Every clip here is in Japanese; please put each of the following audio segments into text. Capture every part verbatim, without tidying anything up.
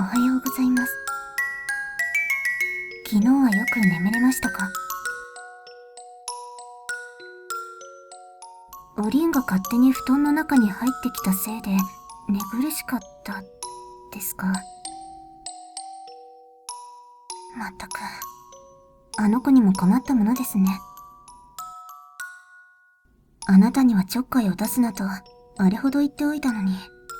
はようございます。昨日はよく眠れましたか？おりんが勝手に布団の中に入ってきたせいで寝苦しかったですか？まったく、あの子にも困ったものですね。あなたにはちょっかいを出すなとあれほど言っておいたのに。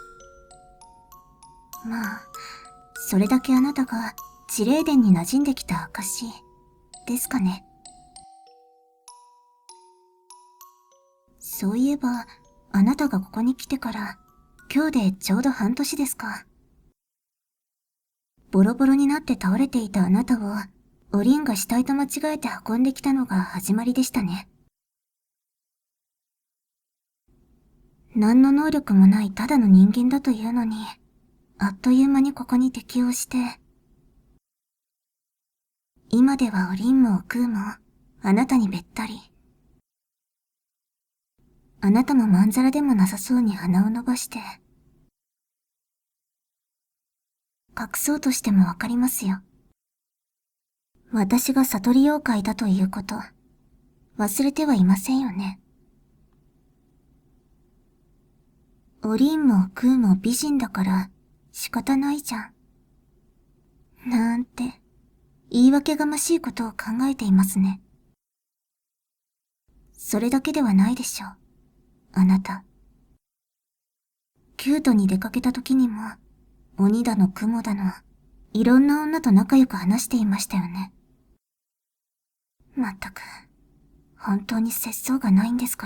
まあ、それだけあなたが地霊殿に馴染んできた証ですかね。そういえば、あなたがここに来てから今日でちょうど半年ですか。ボロボロになって倒れていたあなたをおりんが死体と間違えて運んできたのが始まりでしたね。何の能力もないただの人間だというのに、あっという間にここに適応して、今ではおりんもおくうもあなたにべったり。あなたもまんざらでもなさそうに鼻を伸ばして、隠そうとしてもわかりますよ。私が悟り妖怪だということ、忘れてはいませんよね。おりんもくうも美人だから仕方ないじゃん。なんて、言い訳がましいことを考えていますね。それだけではないでしょう、あなた。キュートに出かけた時にも、鬼だの雲だの、いろんな女と仲良く話していましたよね。まったく、本当に節操がないんですから。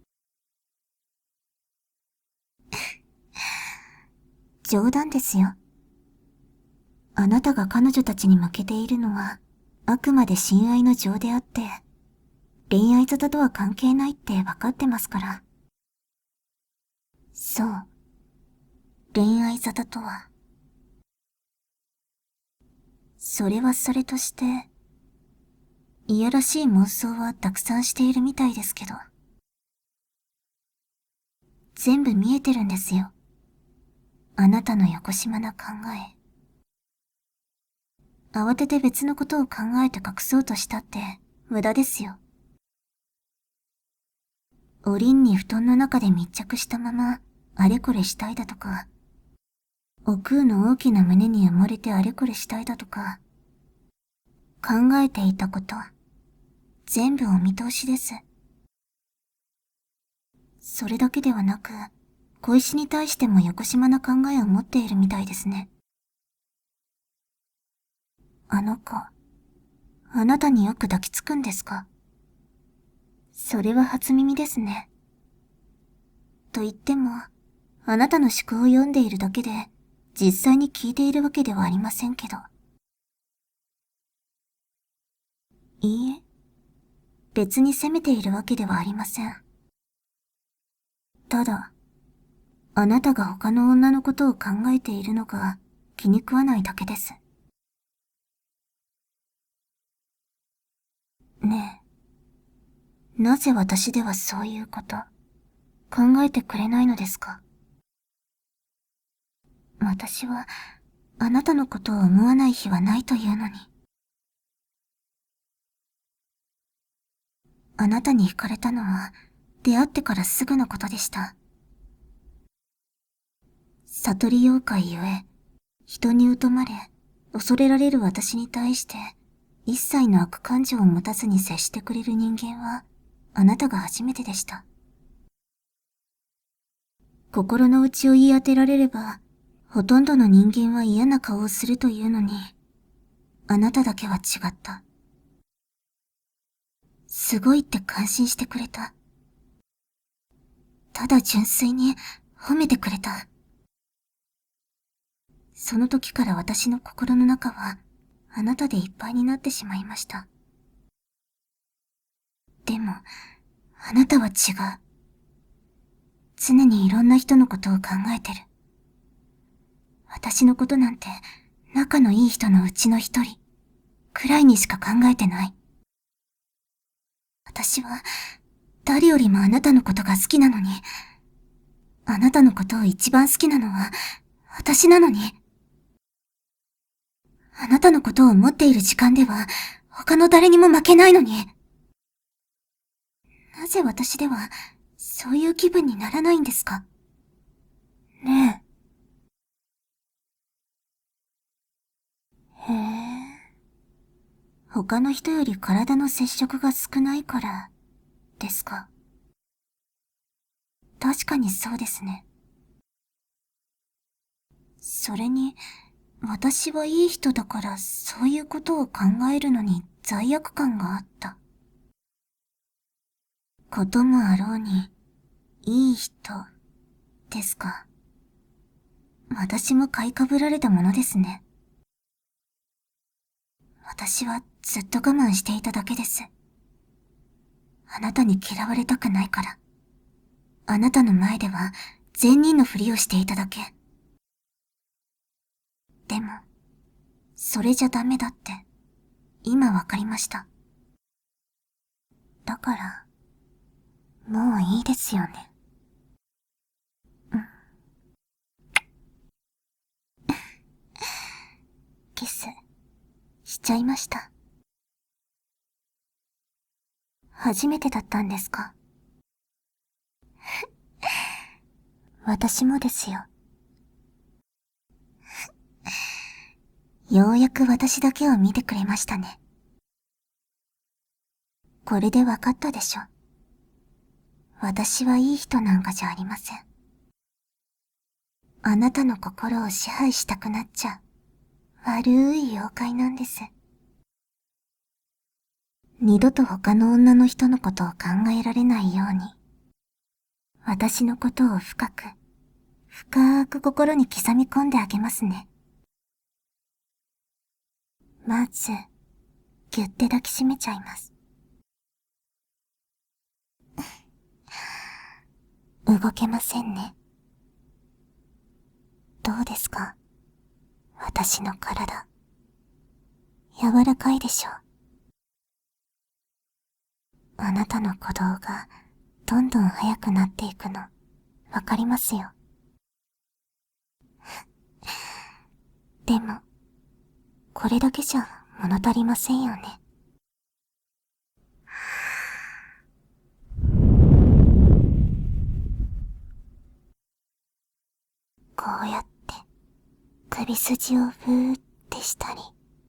冗談ですよ。あなたが彼女たちに負けているのは、あくまで親愛の情であって、恋愛沙汰とは関係ないって分かってますから。そう。恋愛沙汰とは。それはそれとして、いやらしい妄想はたくさんしているみたいですけど。全部見えてるんですよ。あなたのよこしまな考え。慌てて別のことを考えて隠そうとしたって無駄ですよ。おりんに布団の中で密着したままあれこれしたいだとか、おくうの大きな胸に埋もれてあれこれしたいだとか、考えていたこと、全部お見通しです。それだけではなく、小石に対してもよこしまな考えを持っているみたいですね。あの子、あなたによく抱きつくんですか？それは初耳ですね。と言っても、あなたの思考を読んでいるだけで、実際に聞いているわけではありませんけど。いいえ、別に責めているわけではありません。ただ、あなたが他の女のことを考えているのが気に食わないだけです。ねえ、なぜ私ではそういうこと、考えてくれないのですか？私は、あなたのことを思わない日はないというのに。あなたに惹かれたのは、出会ってからすぐのことでした。悟り妖怪ゆえ、人に疎まれ、恐れられる私に対して、一切の悪感情を持たずに接してくれる人間は、あなたが初めてでした。心の内を言い当てられれば、ほとんどの人間は嫌な顔をするというのに、あなただけは違った。すごいって感心してくれた。ただ純粋に褒めてくれた。その時から私の心の中は、あなたでいっぱいになってしまいました。でも、あなたは違う。常にいろんな人のことを考えてる。私のことなんて、仲のいい人のうちの一人、くらいにしか考えてない。私は、誰よりもあなたのことが好きなのに、あなたのことを一番好きなのは、私なのに。 あなたのことを思っている時間では、他の誰にも負けないのに。なぜ私では、そういう気分にならないんですか？ねえ。へえ。他の人より体の接触が少ないから、ですか？確かにそうですね。それに、私はいい人だからそういうことを考えるのに罪悪感があった。こともあろうに、いい人、ですか。私も買いかぶられたものですね。私はずっと我慢していただけです。あなたに嫌われたくないから。あなたの前では善人のふりをしていただけ。でも、それじゃダメだって、今わかりました。だから、もういいですよね。うん。キス、しちゃいました。初めてだったんですか？私もですよ。ようやく私だけを見てくれましたね。これでわかったでしょ。私はいい人なんかじゃありません。あなたの心を支配したくなっちゃう悪い妖怪なんです。二度と他の女の人のことを考えられないように、私のことを深く、深く心に刻み込んであげますね。まず、ぎゅって抱きしめちゃいます。動けませんね。どうですか？私の体。柔らかいでしょう。あなたの鼓動がどんどん速くなっていくの、わかりますよ。でも、これだけじゃ物足りませんよね。こうやって、首筋をふーってしたり、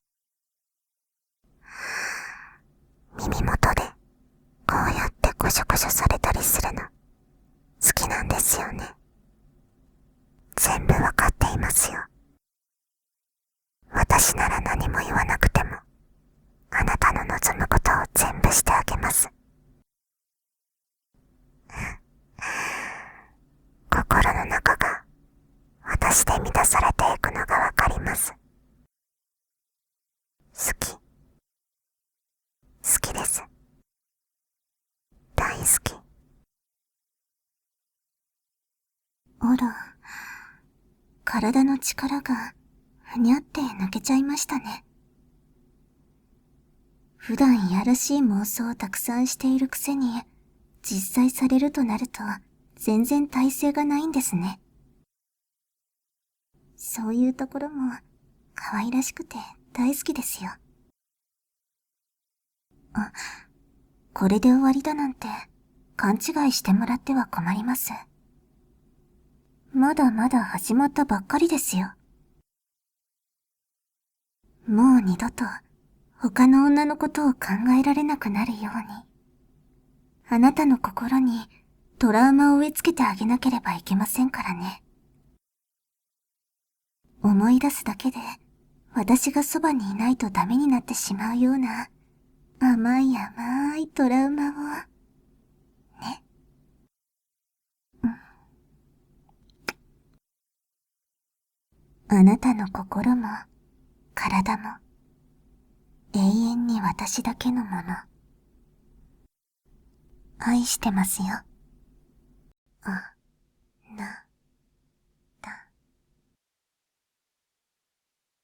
耳元で、こうやってコショコショされたりするの、好きなんですよね。全部わかっていますよ。私なら何も言わなくても、あなたの望むことを全部してあげます。心の中が、私で満たされていくのがわかります。好き。好きです。大好き。あら、体の力が、ふにゃって抜けちゃいましたね。普段いやらしい妄想をたくさんしているくせに、実際されるとなると、全然耐性がないんですね。そういうところも、可愛らしくて大好きですよ。あ、これで終わりだなんて、勘違いしてもらっては困ります。まだまだ始まったばっかりですよ。もう二度と、他の女のことを考えられなくなるように、あなたの心にトラウマを植え付けてあげなければいけませんからね。思い出すだけで、私がそばにいないとダメになってしまうような、甘い甘いトラウマを、ね。うん。あなたの心も、体も、永遠に私だけのもの。愛してますよ。あ。